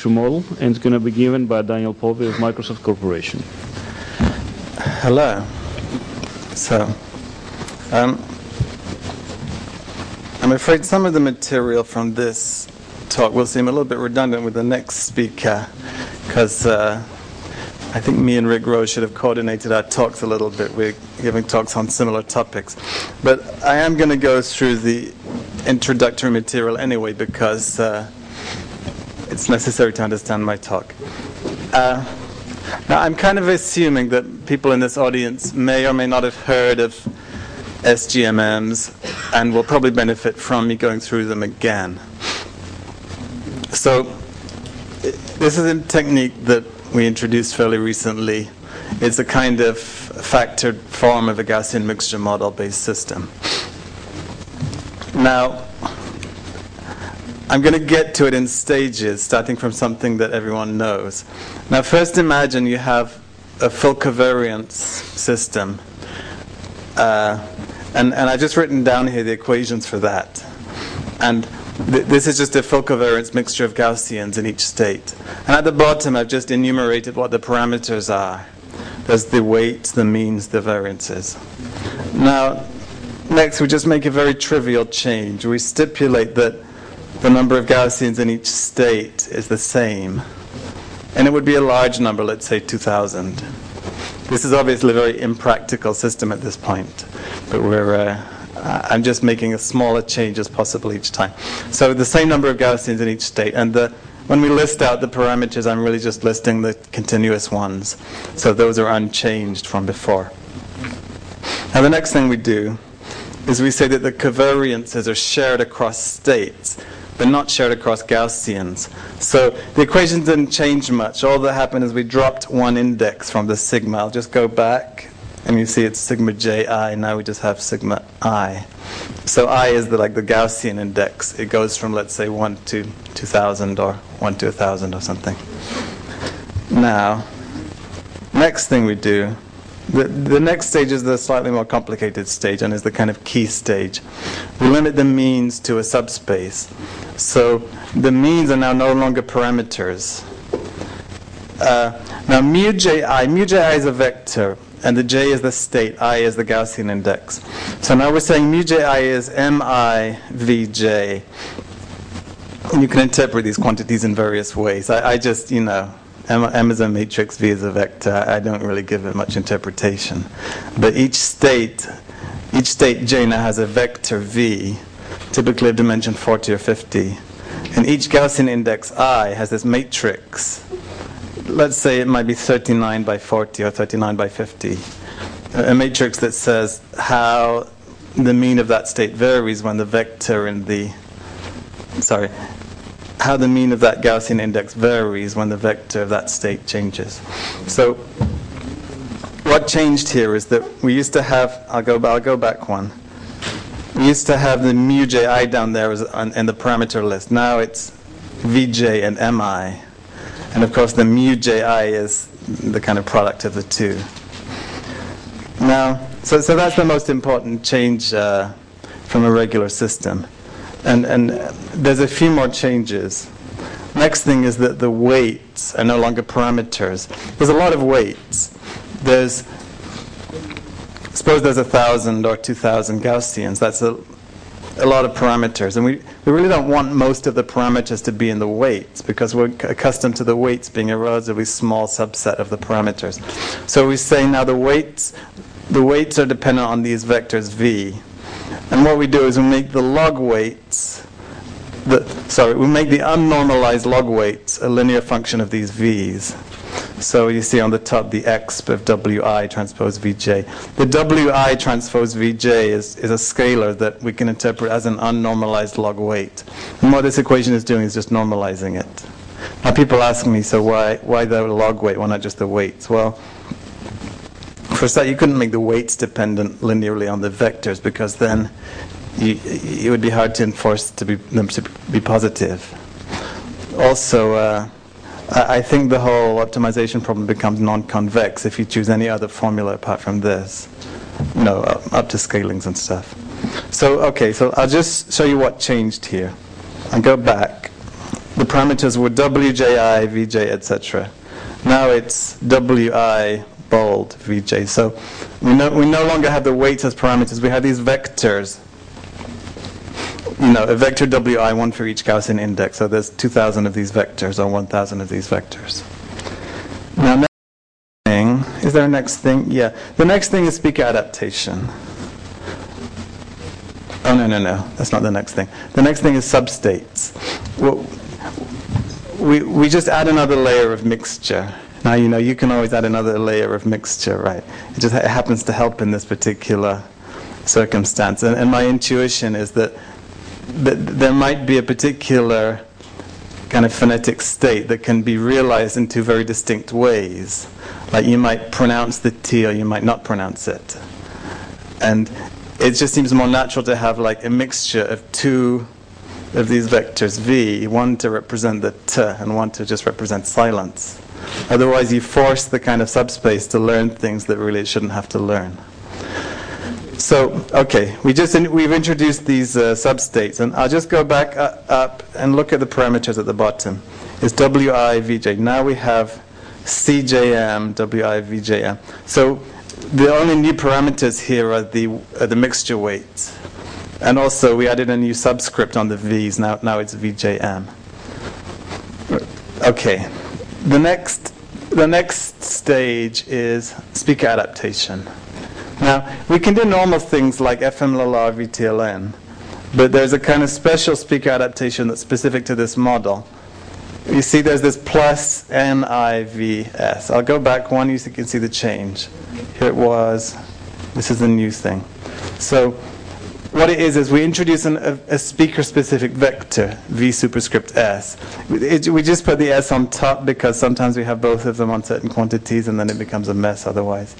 mixture model, and it's going to be given by Daniel Povey of Microsoft Corporation. Hello. So, I'm afraid some of the material from this talk will seem a little bit redundant with the next speaker, because I think me and Rick Rose should have coordinated our talks a little bit. We're giving talks on similar topics. But I am going to go through the introductory material anyway, because it's necessary to understand my talk. Now, I'm kind of assuming that people in this audience may or may not have heard of SGMMs and will probably benefit from me going through them again. So, this is a technique that we introduced fairly recently. It's a kind of factored form of a Gaussian mixture model-based system. Now, I'm going to get to it in stages, starting from something that everyone knows. Now, first imagine you have a full covariance system. And I've just written down here the equations for that. And this is just a full covariance mixture of Gaussians in each state. And at the bottom, I've just enumerated what the parameters are. There's the weights, the means, the variances. Now, next, we just make a very trivial change. We stipulate that the number of Gaussians in each state is the same. And it would be a large number, let's say 2,000. This is obviously a very impractical system at this point. But I'm just making as small a change as possible each time. So the same number of Gaussians in each state. And when we list out the parameters, I'm really just listing the continuous ones. So those are unchanged from before. Now the next thing we do is we say that the covariances are shared across states, but not shared across Gaussians. So the equation didn't change much. All that happened is we dropped one index from the sigma. I'll just go back, and you see it's sigma ji. Now we just have sigma I. So I is the Gaussian index. It goes from, let's say, 1 to 2,000 or 1 to 1,000 or something. Now, next thing we do, the next stage is the slightly more complicated stage and is the kind of key stage. We limit the means to a subspace. So the means are now no longer parameters. Now mu ji is a vector, and the j is the state, I is the Gaussian index. So now we're saying mu ji is mi vj. And you can interpret these quantities in various ways. I just, M is a matrix, V is a vector. I don't really give it much interpretation. But each state J now has a vector V, typically of dimension 40 or 50. And each Gaussian index I has this matrix. Let's say it might be 39 by 40 or 39 by 50. A matrix that says how the mean of that state varies when the vector in the... how the mean of that Gaussian index varies when the vector of that state changes. So what changed here is that we used to have, I'll go back one. We used to have the mu ji down there in the parameter list. Now it's vj and mi. And of course the mu ji is the kind of product of the two. Now, so that's the most important change from a regular system. And there's a few more changes. Next thing is that the weights are no longer parameters. There's a lot of weights. Suppose there's 1,000 or 2,000 Gaussians. That's a lot of parameters. And we really don't want most of the parameters to be in the weights, because we're accustomed to the weights being a relatively small subset of the parameters. So we say now the weights are dependent on these vectors V. And what we do is we make the log weights, we make the unnormalized log weights a linear function of these V's. So you see on the top the exp of Wi transpose Vj. The Wi transpose Vj is a scalar that we can interpret as an unnormalized log weight. And what this equation is doing is just normalizing it. Now people ask me, so why the log weight? Why not just the weights? Well, for a start, you couldn't make the weights dependent linearly on the vectors, because then it would be hard to enforce them to be positive. Also, I think the whole optimization problem becomes non-convex if you choose any other formula apart from this, up to scalings and stuff. So I'll just show you what changed here. I'll go back. the parameters were WJI, VJ, etc. Now it's WI, bold, VJ. So we no longer have the weights as parameters. We have these vectors. A vector WI, one for each Gaussian index. So there's 2,000 of these vectors or 1,000 of these vectors. Now, next thing, is there a next thing? Yeah. The next thing is speaker adaptation. Oh, no. That's not the next thing. The next thing is substates. Well, we just add another layer of mixture. Now, you can always add another layer of mixture, right? It happens to help in this particular circumstance. And my intuition is that there might be a particular kind of phonetic state that can be realized in two very distinct ways. Like you might pronounce the T or you might not pronounce it. And it just seems more natural to have like a mixture of two of these vectors V, one to represent the T and one to just represent silence. Otherwise you force the kind of subspace to learn things that really it shouldn't have to learn. So, okay, we've introduced these substates, and I'll just go back up and look at the parameters at the bottom. It's WI, VJ. Now we have CJM, WI, VJM. So the only new parameters here are the mixture weights. And also we added a new subscript on the V's. Now it's VJM. Okay. The next stage is speaker adaptation. Now, we can do normal things like FMLR, VTLN, but there's a kind of special speaker adaptation that's specific to this model. You see there's this plus NIVS. I'll go back one, you can see the change. Here it was. This is the new thing. So what it is we introduce a speaker-specific vector, V superscript S. We just put the S on top because sometimes we have both of them on certain quantities and then it becomes a mess otherwise.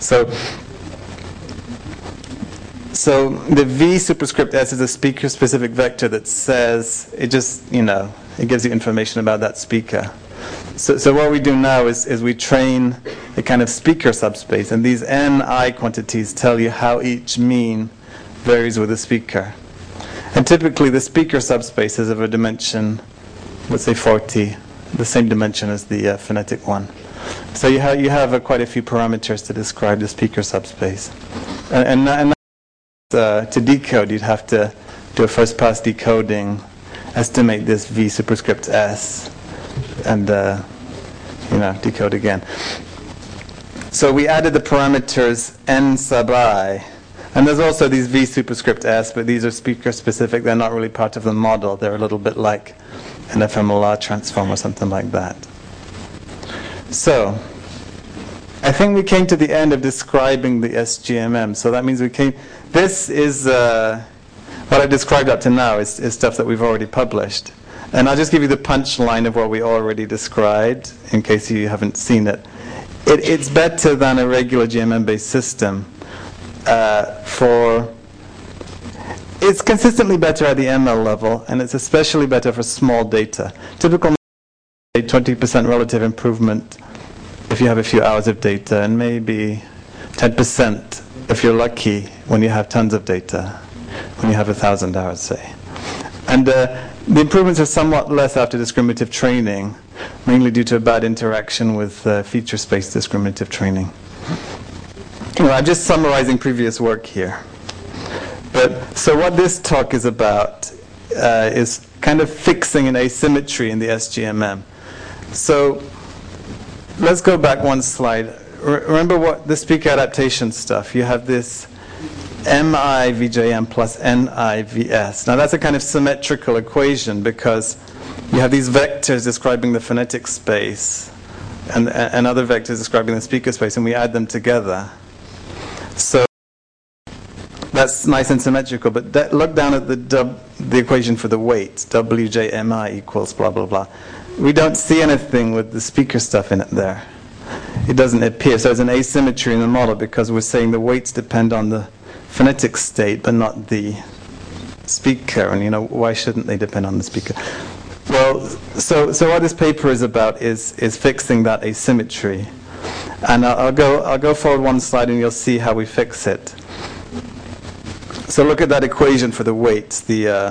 So the V superscript S is a speaker-specific vector that says, it just, it gives you information about that speaker. So what we do now is we train a kind of speaker subspace, and these NI quantities tell you how each mean varies with the speaker. And typically the speaker subspace is of a dimension, let's say 40, the same dimension as the phonetic one. So you have quite a few parameters to describe the speaker subspace. And to decode, you'd have to do a first pass decoding, estimate this V superscript S, and decode again. So we added the parameters N sub I, and there's also these V superscript S, but these are speaker specific. They're not really part of the model. They're a little bit like an FMLR transform or something like that. So I think we came to the end of describing the SGMM. So that means this is what I described up to now is stuff that we've already published. And I'll just give you the punchline of what we already described in case you haven't seen it. It's better than a regular GMM-based system it's consistently better at the ML level, and it's especially better for small data. Typical 20% relative improvement if you have a few hours of data, and maybe 10% if you're lucky when you have tons of data, when you have 1,000 hours, say. And the improvements are somewhat less after discriminative training, mainly due to a bad interaction with feature space discriminative training. I'm just summarizing previous work here. So what this talk is about is kind of fixing an asymmetry in the SGMM. So let's go back one slide. Remember what the speaker adaptation stuff. You have this MIVJM plus NIVS. Now that's a kind of symmetrical equation because you have these vectors describing the phonetic space and other vectors describing the speaker space, and we add them together. So that's nice and symmetrical, but look down at the equation for the weight. WJMI equals blah, blah, blah. We don't see anything with the speaker stuff in it there. It doesn't appear. So there's an asymmetry in the model because we're saying the weights depend on the phonetic state but not the speaker. And why shouldn't they depend on the speaker? Well, so what this paper is about is fixing that asymmetry. And I'll go forward one slide and you'll see how we fix it. So look at that equation for the weights, the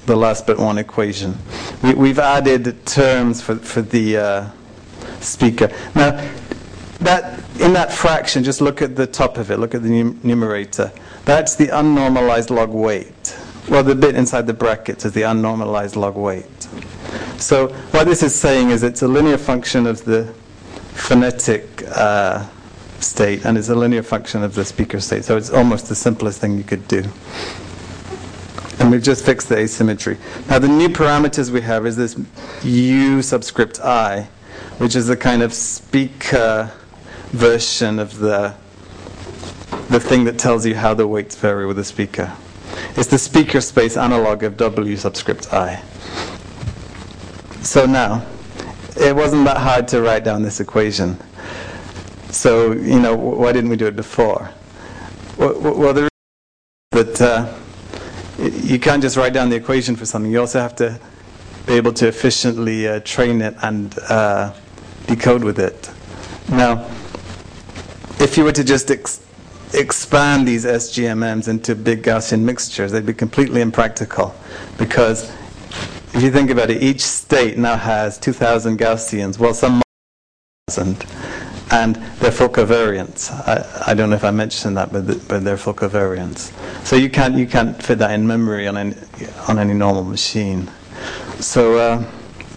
the last but one equation. We've added terms for the speaker. Now, in that fraction, just look at the top of it, look at the numerator. That's the unnormalized log weight. Well, the bit inside the brackets is the unnormalized log weight. So what this is saying is it's a linear function of the phonetic state, and it's a linear function of the speaker state. So it's almost the simplest thing you could do. And we've just fixed the asymmetry. Now the new parameters we have is this U subscript I, which is the kind of speaker version of the thing that tells you how the weights vary with the speaker. It's the speaker space analog of W subscript I. So now, it wasn't that hard to write down this equation. So, why didn't we do it before? Well, the reason is that you can't just write down the equation for something. You also have to be able to efficiently train it and decode with it. Now, if you were to just expand these SGMMs into big Gaussian mixtures, they'd be completely impractical, because if you think about it, each state now has 2,000 Gaussians, well, some 1,000, and they're full covariants. I don't know if I mentioned that, but they're full covariants. So you can't fit that in memory on any normal machine. So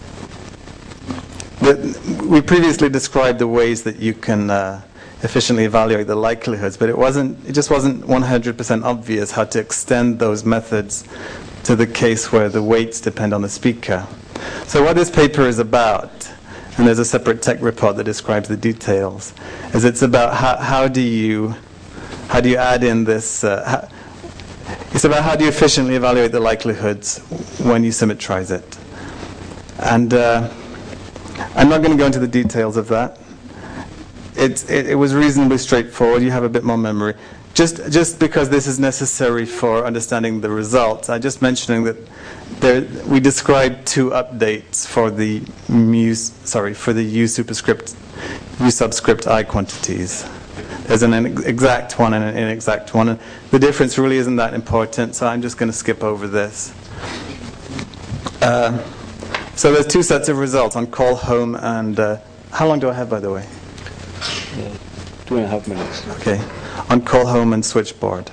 we previously described the ways that you can efficiently evaluate the likelihoods, but it just wasn't 100% obvious how to extend those methods to the case where the weights depend on the speaker. So what this paper is about, and there's a separate tech report that describes the details, is it's about how do you add in this. It's about how do you efficiently evaluate the likelihoods when you symmetrize it. And I'm not going to go into the details of that. It was reasonably straightforward. You have a bit more memory. Just because this is necessary for understanding the results, I'm just mentioning that we described two updates for the U subscript I quantities. There's an exact one and an inexact one. And the difference really isn't that important, so I'm just going to skip over this. So there's two sets of results on call home and how long do I have, by the way? 2.5 minutes. Okay. On call home and switchboard.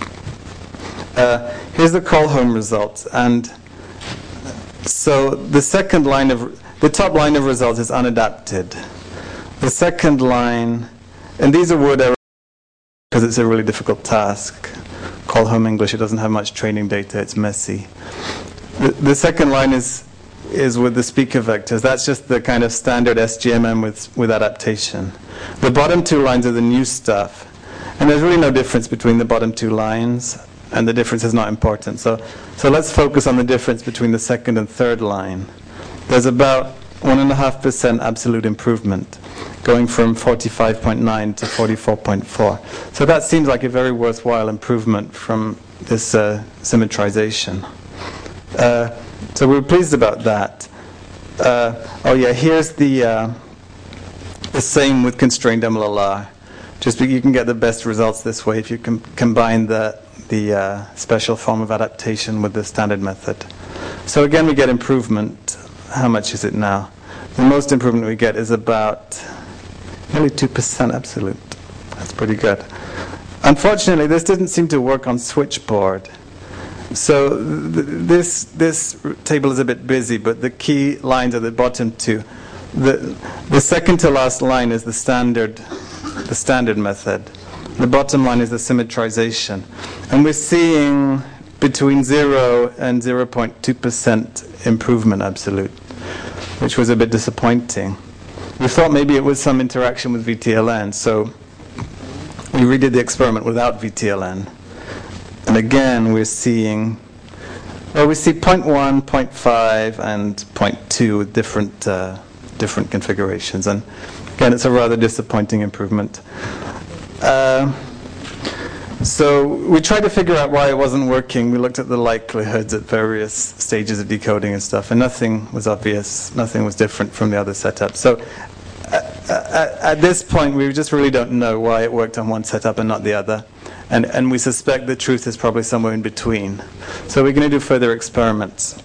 Here's the call home results, and so the top line of results is unadapted. The second line, and these are word errors because it's a really difficult task. Call home English, it doesn't have much training data, it's messy. The second line is with the speaker vectors. That's just the kind of standard SGMM with adaptation. The bottom two lines are the new stuff. And there's really no difference between the bottom two lines, and the difference is not important. So let's focus on the difference between the second and third line. There's about 1.5% absolute improvement, going from 45.9 to 44.4. So that seems like a very worthwhile improvement from this symmetrization. So we're pleased about that. Here's the same with constrained MLLR. Just you can get the best results this way if you can combine the special form of adaptation with the standard method. So again, we get improvement. How much is it now? The most improvement we get is about nearly 2% absolute. That's pretty good. Unfortunately, this didn't seem to work on switchboard. So this table is a bit busy, but the key lines are the bottom two. The second to last line is the standard method. The bottom line is the symmetrization. And we're seeing between 0 and 0.2% improvement absolute, which was a bit disappointing. We thought maybe it was some interaction with VTLN, so we redid the experiment without VTLN. And again, we see 0.1, 0.5, and 0.2 with different configurations. And again, it's a rather disappointing improvement. So we tried to figure out why it wasn't working. We looked at the likelihoods at various stages of decoding and stuff, and nothing was obvious. Nothing was different from the other setup. So at this point, we just really don't know why it worked on one setup and not the other. And we suspect the truth is probably somewhere in between. So we're going to do further experiments.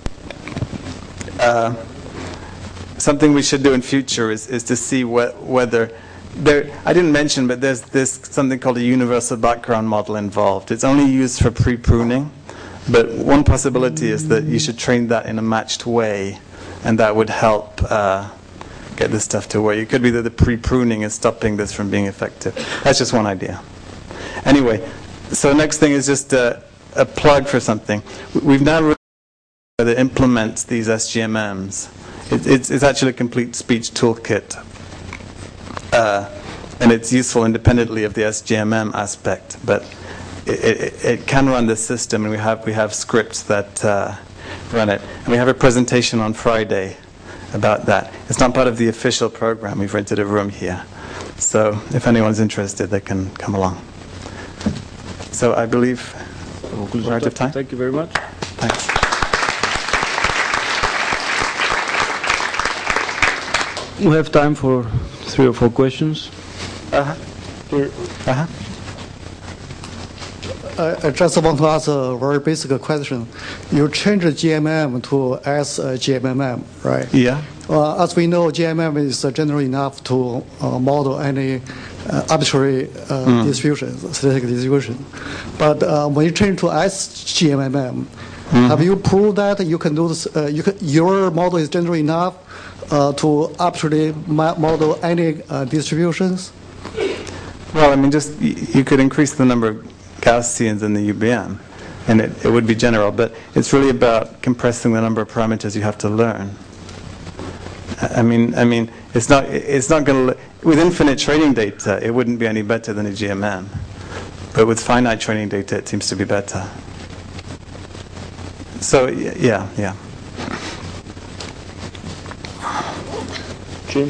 Something we should do in future is to see whether I didn't mention, but there's something called a universal background model involved. It's only used for pre-pruning, but one possibility is that you should train that in a matched way, and that would help get this stuff to work. It could be that the pre-pruning is stopping this from being effective. That's just one idea. Anyway, so next thing is just a plug for something. We've now released that implements these SGMMs. It's actually a complete speech toolkit, and it's useful independently of the SGMM aspect. But it can run the system, and we have scripts that run it. And we have a presentation on Friday about that. It's not part of the official program. We've rented a room here, so if anyone's interested, they can come along. So I believe we're out of time. Thank you very much. Thanks. We have time for 3 or 4 questions. I just want to ask a very basic question. You change the GMM to SGMM, right? Yeah. As we know, GMM is general enough to model any arbitrary distribution, statistic distribution. But when you change to SGMM, have you proved that you can do this? Your model is general enough to arbitrarily model any distributions? Well, I mean, just you could increase the number of Gaussians in the UBM, and it would be general. But it's really about compressing the number of parameters you have to learn. I mean, it's not going to. With infinite training data, it wouldn't be any better than a GMM. But with finite training data, it seems to be better. So yeah. Jim?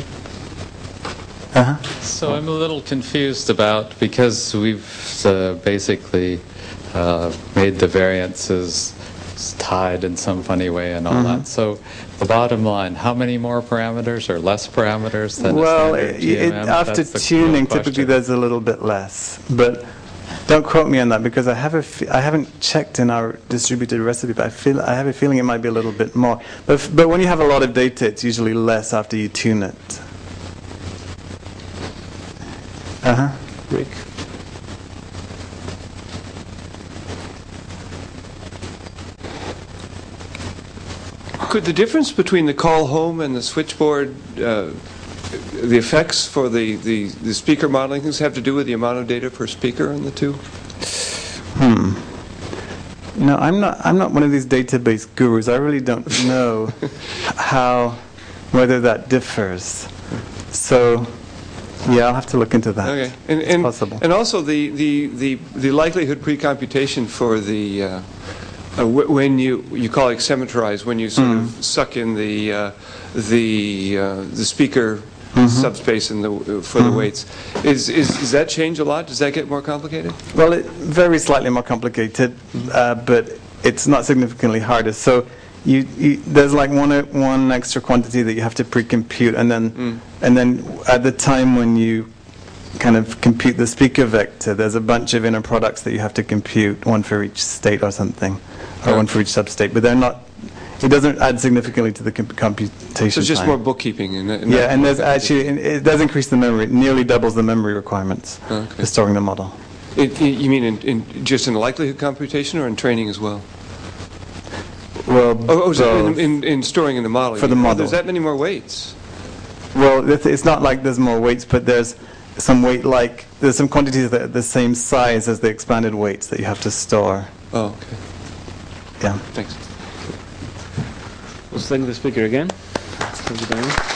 So I'm a little confused about, because we've basically made the variances tied in some funny way and all that. So the bottom line, how many more parameters or less parameters than a standard GMM? After tuning, typically there's a little bit less. But don't quote me on that, because I haven't checked in our distributed recipe, but I have a feeling it might be a little bit more. But when you have a lot of data, it's usually less after you tune it. Rick? Could the difference between the call home and the switchboard, the effects for the speaker modeling things have to do with the amount of data per speaker on the two? No, I'm not one of these database gurus. I really don't know whether that differs. So yeah, I'll have to look into that. Okay, it's possible. And also the likelihood pre-computation for the when you call it symmetrize, when you sort of suck in the speaker subspace for the weights, does that change a lot? Does that get more complicated? Well, very slightly more complicated, but it's not significantly harder. So there's like one extra quantity that you have to pre-compute, and then at the time when you kind of compute the speaker vector, there's a bunch of inner products that you have to compute, one for each state or something, or one for each substate. But they're not. It doesn't add significantly to the computation. So it's just time. more bookkeeping. Yeah, and there's actually it does increase the memory. It nearly doubles the memory requirements for storing the model. You mean in just in likelihood computation or in training as well? Well, in storing in the model. For the model. There's that many more weights. Well, it's not like there's more weights, but there's some there's some quantities that are the same size as the expanded weights that you have to store. Oh, okay. Yeah. Thanks. Let's thank the speaker again. Thank you very much.